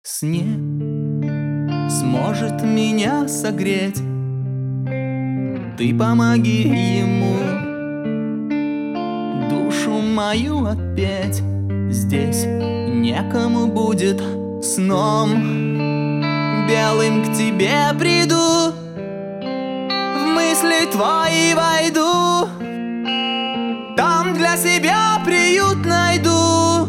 сне сможет меня согреть. Ты помоги ему душу мою отпеть. Здесь некому будет сном белым к тебе приду, в мысли твои войду, там для себя приют найду.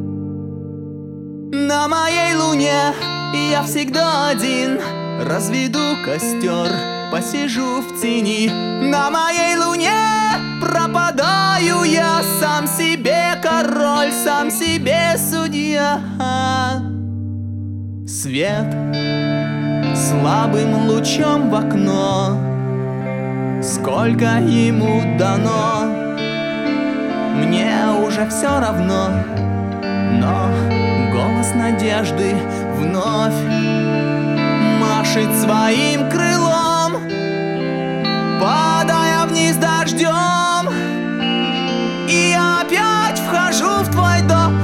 На моей луне я всегда один, разведу костер, посижу в тени. На моей луне пропадаю я, сам себе король, сам себе судья. Свет слабым лучом в окно, сколько ему дано, мне уже все равно. Но голос надежды вновь машет своим крылом, падая вниз дождем, и я опять вхожу в твой дом.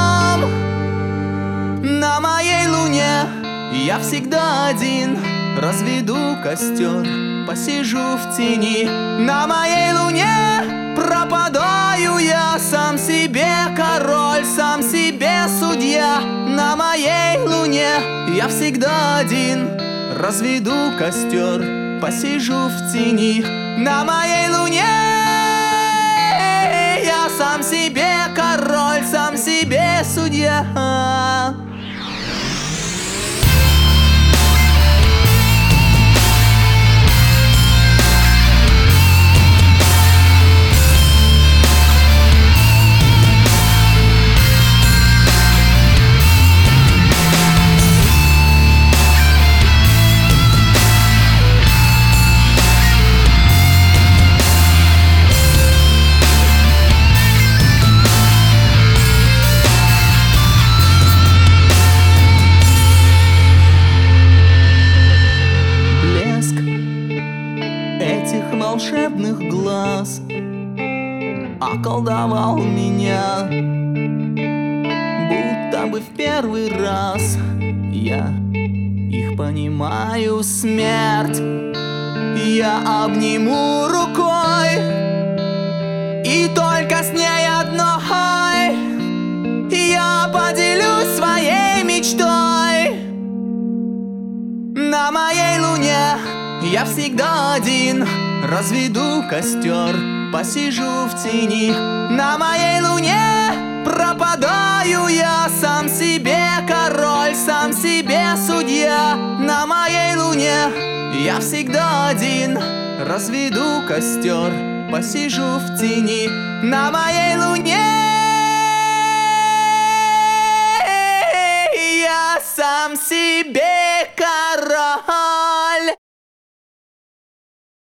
На моей луне я всегда один, разведу костер, посижу в тени. На моей луне пропадаю я, сам себе король, сам себе судья. На моей луне я всегда один, разведу костер, посижу в тени. На моей луне я сам себе король, сам себе судья. Этих волшебных глаз околдовал меня, будто бы в первый раз я их понимаю. Смерть я обниму рукой, и только с ней одной я поделюсь своей мечтой. На моей луне я всегда один, разведу костер, посижу в тени. На моей луне пропадаю я, сам себе король, сам себе судья. На моей луне я всегда один, разведу костер, посижу в тени. На моей луне я сам себе